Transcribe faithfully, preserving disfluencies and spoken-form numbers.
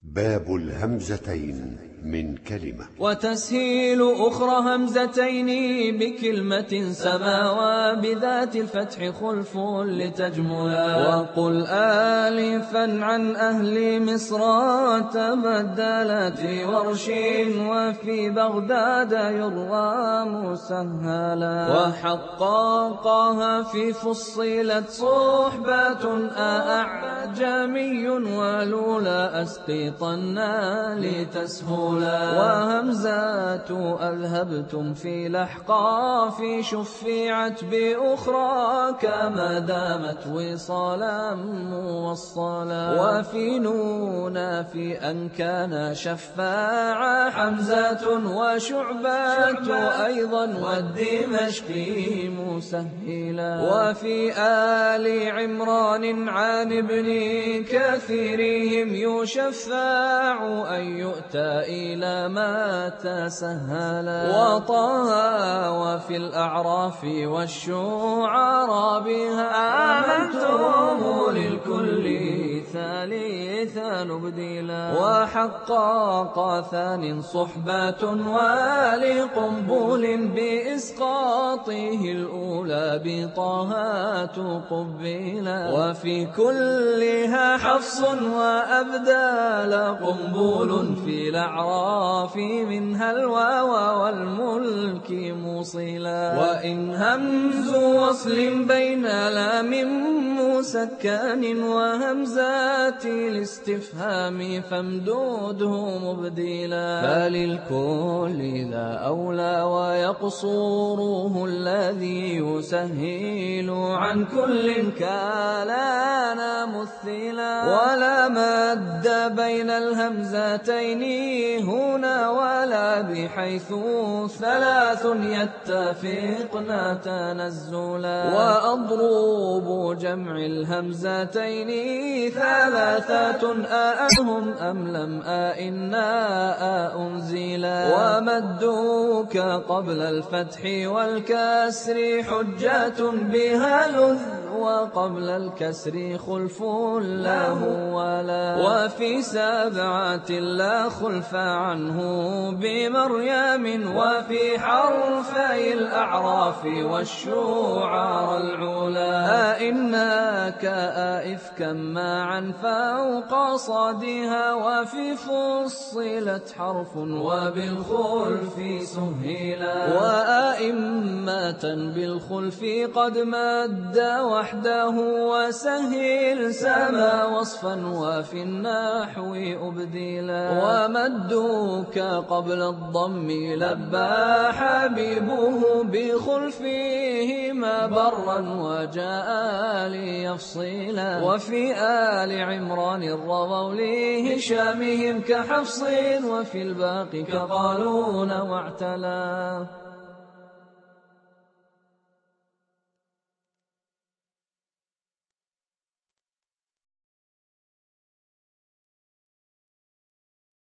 باب الهمزتين من كلمة. وتسهيل أخرى همزتين بكلمة سماوى بذات الفتح خلف لتجملا. وقل آلفا عن أهل مصر تبدلت في ورش وفي بغداد يروى مسهلا. وحققها في فصلت صحبة أعجمي ولولا أسقطنا لتسهلا. وهمزات أذهبتم في لحقا في شفعت بأخرى كما دامت وصالا موصلا. وفي نونا في أن كان شفاعا حمزة وشعبات أيضا والدمشقي مسهلا. وفي آل عمران عن ابن كثيرهم يشفاع أن يؤتى إلى ما تسهلا. وطه وفي الأعراف والشعراء بها آمنتم للكل ثالثا نبدلا. وحقق ثان صحبات ولقنبل بإسقاطه الأولى بطه تقبلا. وفي كلها حفص وأبدال قنبل في الأعراف منها الواو والملك موصلا. وإن همز وصل بين لام مسكن وهمزات الاستفهام فامدوده مبدلا. فللكل ذا أولى ويقصوره الذي يسهل عن كل كالانا مثلا. ولا مد بين الهمزتين هنا ولا بحيث ثلاث يتفقن تنزلا. وأضرب جمع الهمزتين ثلاثة آهم أم لم آئنا أنزلا. ومدوك قبل الفتح والكسر حجة بها لذ وقبل الكسر خلف له ولا. وفي سبعة لا خلف عنه بمريم وفي حرفي الأعراف والشعراء العلا. أئنك أئفكا معا فوق صادها وفي فصلت حرف وبالخلف سهلا. وأئمة بالخلف قد مد وحده وسهل سما وصفا وفي النحو أبدلا. ومدوك قبل الضم لبى حبيبه بخلفهما برا وجاء ليفصلا. وفي آل عمران الرضوا لهشامهم كحفص وفي الباقي كقالون واعتلا.